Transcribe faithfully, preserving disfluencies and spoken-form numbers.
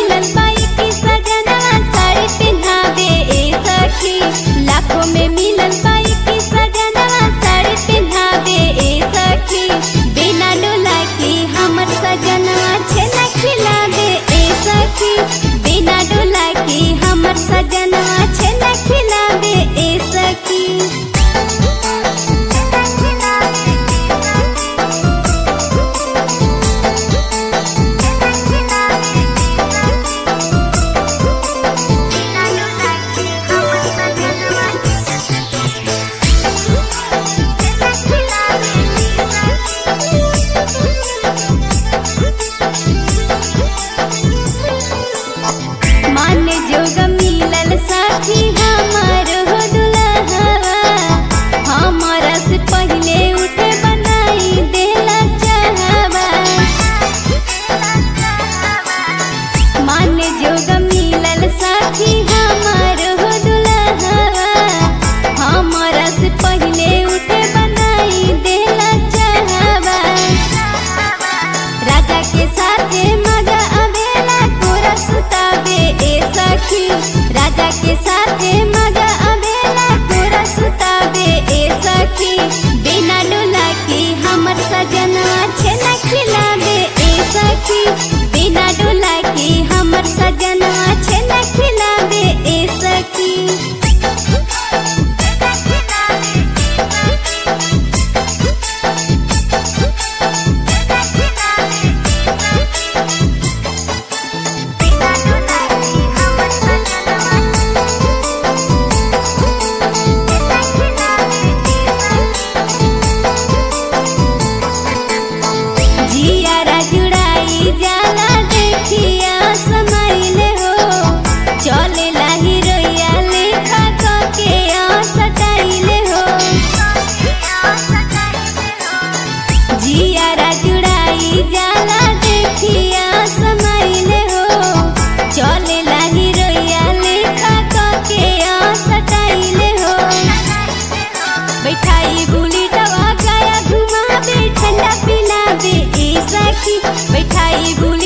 मिलल बाई की सजनवा साड़ी पिन्हावे ए सखी। लाखों में मिलल बाई की सजनवा साड़ी पिन्हावे ए सखी। बिना डोला की हमर सजनवा छेना खिलावे ए सखी। बिना डोला की हमर सजनवा छेना खिलावे ए सखी। माने जोग मिलल सखी हमार हो दुल्हवा। हमारा से पहले उठे बनाई देला चाहवा। माने जोग मिलल सखी हमार हो दुल्हवा। हमारा से पहले उठे बनाई देला चाहवा। राजा के साथे मजा आवेला कोरा सुतावे ए सखी। राजा के साथे मजा आवेला कोरा सुतावे ए सखी। बिना डोला की हमर सजनवा छेना खिलावे ए सखी। बिना डोला की हमर सजनवा छेना खिलावे ए सखी। जियारा जुड़ाई जाला देखिया समाइले हो। चलेला हिरोइया लेखा कके सटाइले हो। जियारा जुड़ाई जाला देखिया समाइले हो। चलेला हिरोइया लेखा कके सटाइले हो। बैठाई बुलेटवा गया घुमावे ठंडा पिलावे ए सखी। बैठाई